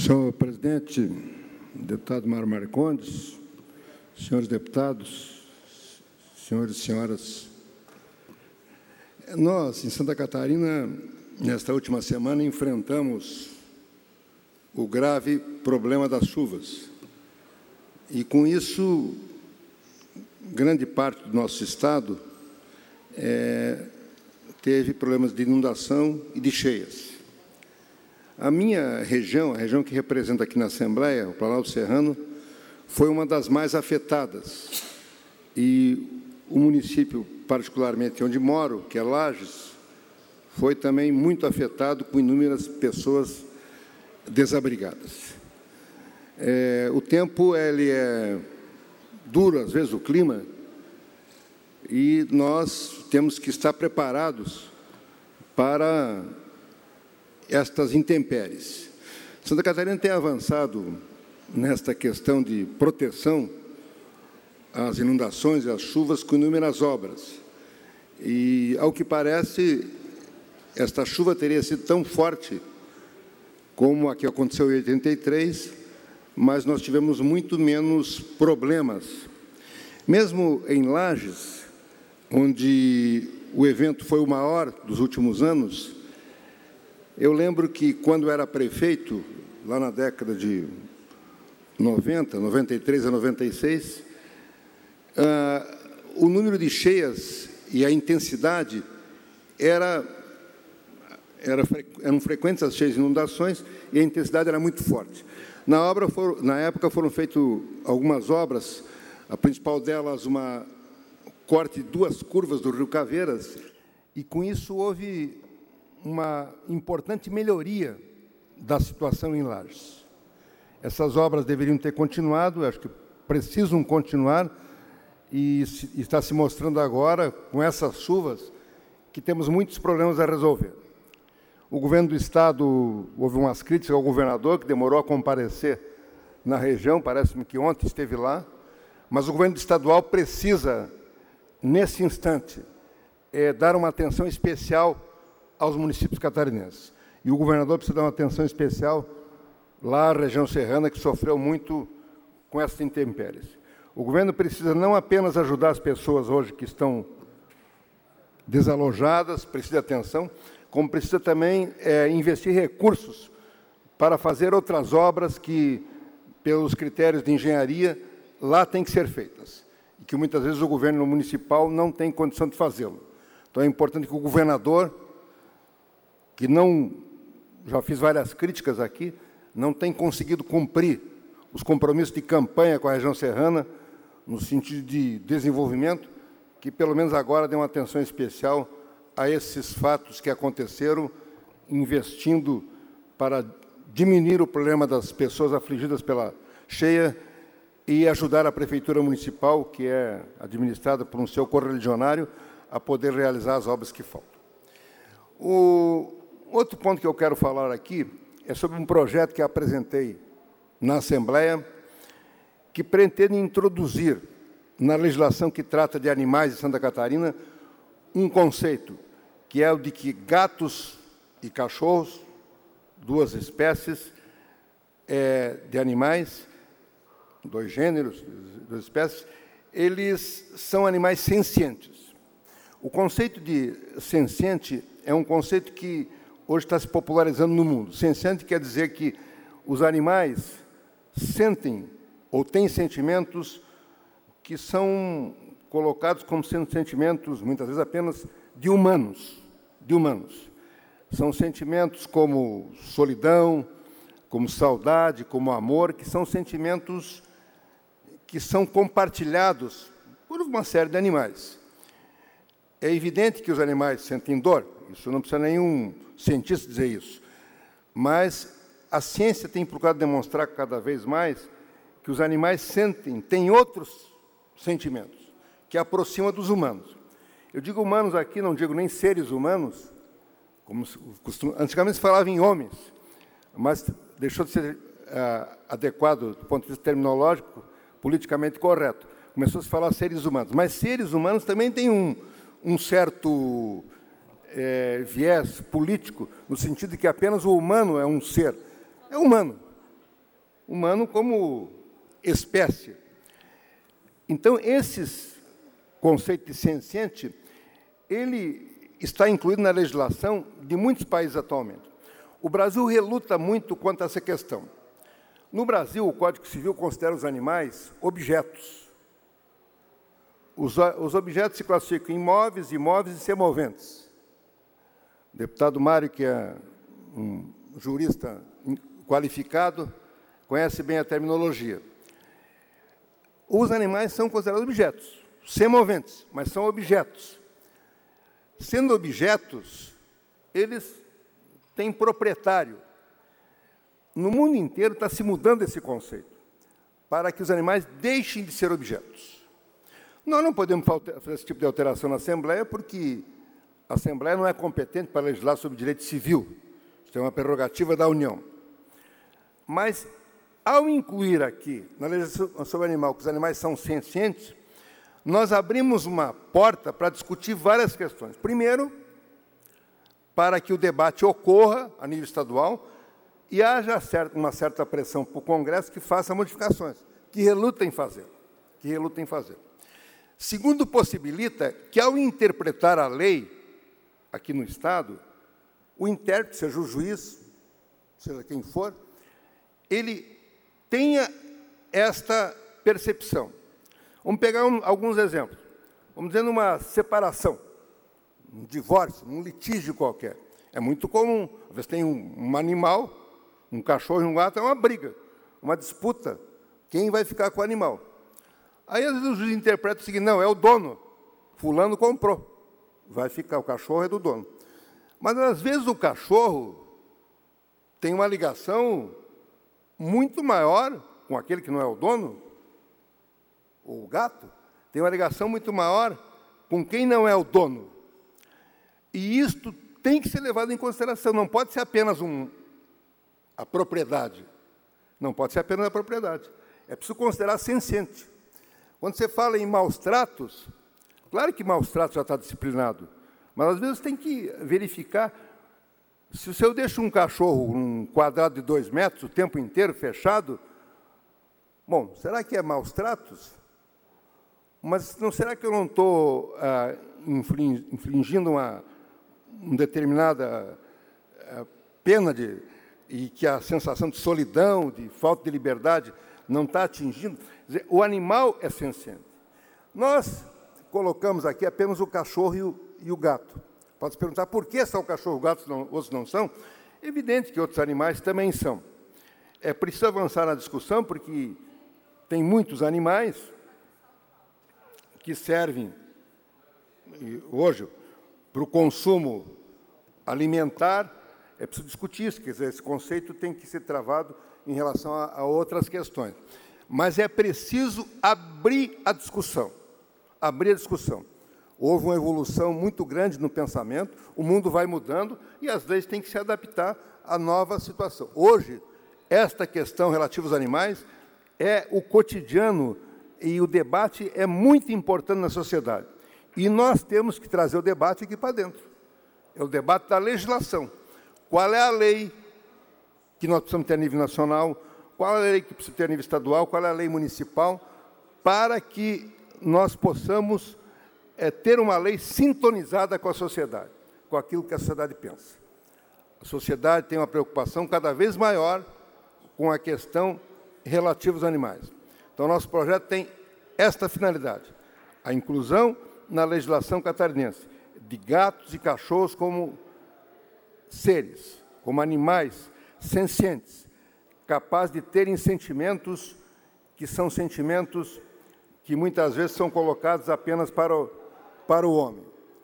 Senhor presidente, deputado Mário Maricondes, senhores deputados, senhores e senhoras, nós, em Santa Catarina, nesta última semana, enfrentamos o grave problema das chuvas. E, com isso, grande parte do nosso estado teve problemas de inundação e de cheias. A minha região, a região que representa aqui na Assembleia, o Planalto Serrano, foi uma das mais afetadas. E o município, particularmente onde moro, que é Lages, foi também muito afetado, com inúmeras pessoas desabrigadas. O tempo ele é duro, às vezes, o clima, e nós temos que estar preparados para estas intempéries. Santa Catarina tem avançado nesta questão de proteção às inundações e às chuvas com inúmeras obras. E, ao que parece, esta chuva teria sido tão forte como a que aconteceu em 83, mas nós tivemos muito menos problemas. Mesmo em Lages, onde o evento foi o maior dos últimos anos, eu lembro que, quando era prefeito, lá na década de 90, 93 a 96, o número de cheias e a intensidade eram frequentes as cheias e inundações, e a intensidade era muito forte. Na época foram feitas algumas obras, a principal delas uma corte de 2 curvas do Rio Caveiras, e com isso houve uma importante melhoria da situação em Lages. Essas obras deveriam ter continuado, acho que precisam continuar, e está se mostrando agora, com essas chuvas, que temos muitos problemas a resolver. O governo do Estado, houve umas críticas ao governador, que demorou a comparecer na região, parece-me que ontem esteve lá, mas o governo estadual precisa, nesse instante, dar uma atenção especial aos municípios catarinenses. E o governador precisa dar uma atenção especial lá à região serrana, que sofreu muito com essas intempéries. O governo precisa não apenas ajudar as pessoas hoje que estão desalojadas, precisa de atenção, como precisa também investir recursos para fazer outras obras que, pelos critérios de engenharia, lá têm que ser feitas, e que muitas vezes o governo municipal não tem condição de fazê-lo. Então, é importante que o governador, que não, já fiz várias críticas aqui, não tem conseguido cumprir os compromissos de campanha com a região serrana, no sentido de desenvolvimento, que pelo menos agora dê uma atenção especial a esses fatos que aconteceram, investindo para diminuir o problema das pessoas afligidas pela cheia e ajudar a Prefeitura Municipal, que é administrada por um seu correligionário, a poder realizar as obras que faltam. O outro ponto que eu quero falar aqui é sobre um projeto que apresentei na Assembleia, que pretende introduzir na legislação que trata de animais de Santa Catarina um conceito, que é o de que gatos e cachorros, 2 espécies de animais, 2 gêneros, 2 espécies, eles são animais sencientes. O conceito de senciente é um conceito que hoje está se popularizando no mundo. Senciente quer dizer que os animais sentem ou têm sentimentos que são colocados como sendo sentimentos, muitas vezes, apenas de humanos. São sentimentos como solidão, como saudade, como amor, que são sentimentos que são compartilhados por uma série de animais. É evidente que os animais sentem dor, isso não precisa nenhum cientista dizer isso, mas a ciência tem procurado demonstrar cada vez mais que os animais têm outros sentimentos, que aproximam dos humanos. Eu digo humanos aqui, não digo nem seres humanos, como antigamente se falava em homens, mas deixou de ser adequado do ponto de vista terminológico, politicamente correto. Começou a se falar seres humanos, mas seres humanos também têm um certo viés político, no sentido de que apenas o humano é um ser. É humano, humano como espécie. Então, esses conceitos de senciente, ele está incluído na legislação de muitos países atualmente. O Brasil reluta muito quanto a essa questão. No Brasil, o Código Civil considera os animais objetos. Os objetos se classificam em móveis, imóveis e semoventes. O deputado Mário, que é um jurista qualificado, conhece bem a terminologia. Os animais são considerados objetos, semoventes, mas são objetos. Sendo objetos, eles têm proprietário. No mundo inteiro está se mudando esse conceito, para que os animais deixem de ser objetos. Nós não podemos fazer esse tipo de alteração na Assembleia, porque a Assembleia não é competente para legislar sobre direito civil. Isso é uma prerrogativa da União. Mas, ao incluir aqui, na legislação sobre animal, que os animais são sencientes, nós abrimos uma porta para discutir várias questões. Primeiro, para que o debate ocorra a nível estadual e haja uma certa pressão para o Congresso que faça modificações, que reluta em fazer. Segundo, possibilita que, ao interpretar a lei aqui no Estado, o intérprete, seja o juiz, seja quem for, ele tenha esta percepção. Vamos pegar alguns exemplos. Vamos dizer, numa separação, um divórcio, um litígio qualquer. É muito comum. Às vezes tem um animal, um cachorro e um gato, é uma briga, uma disputa. Quem vai ficar com o animal? Aí, às vezes, o juiz interpreta o seguinte: não, é o dono. Fulano comprou. Vai ficar, o cachorro é do dono. Mas, às vezes, o cachorro tem uma ligação muito maior com aquele que não é o dono, ou o gato, tem uma ligação muito maior com quem não é o dono. E isto tem que ser levado em consideração, não pode ser apenas a propriedade. Não pode ser apenas a propriedade. É preciso considerar senciente. Quando você fala em maus tratos, claro que maus tratos já está disciplinado, mas às vezes tem que verificar se eu deixo um cachorro num quadrado de 2 metros o tempo inteiro fechado. Bom, será que é maus tratos? Mas não será que eu não estou infringindo uma determinada pena e que a sensação de solidão, de falta de liberdade, não está atingindo? Quer dizer, o animal é senciente. Nós colocamos aqui apenas o cachorro e o gato. Pode se perguntar por que só o cachorro e o gato, outros não são? É evidente que outros animais também são. É preciso avançar na discussão, porque tem muitos animais que servem hoje para o consumo alimentar. É preciso discutir isso, quer dizer, esse conceito tem que ser travado em relação a outras questões. Mas é preciso abrir a discussão. Houve uma evolução muito grande no pensamento, o mundo vai mudando e as leis têm que se adaptar à nova situação. Hoje, esta questão relativa aos animais é o cotidiano e o debate é muito importante na sociedade. E nós temos que trazer o debate aqui para dentro. É o debate da legislação. Qual é a lei que nós precisamos ter a nível nacional? Qual é a lei que precisa ter a nível estadual? Qual é a lei municipal? Para que nós possamos ter uma lei sintonizada com a sociedade, com aquilo que a sociedade pensa. A sociedade tem uma preocupação cada vez maior com a questão relativa aos animais. Então, nosso projeto tem esta finalidade, a inclusão na legislação catarinense de gatos e cachorros como seres, como animais sencientes, capazes de terem sentimentos que são sentimentos que muitas vezes são colocados apenas para o homem.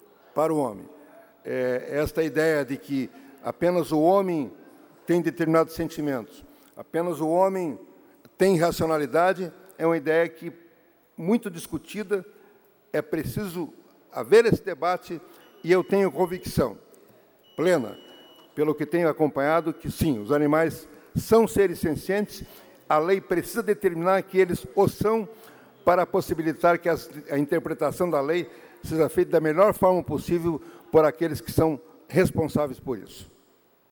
Esta ideia de que apenas o homem tem determinados sentimentos, apenas o homem tem racionalidade, é uma ideia que, muito discutida, é preciso haver esse debate, e eu tenho convicção plena, pelo que tenho acompanhado, que sim, os animais são seres sencientes, a lei precisa determinar que eles o são, para possibilitar que a interpretação da lei seja feita da melhor forma possível por aqueles que são responsáveis por isso.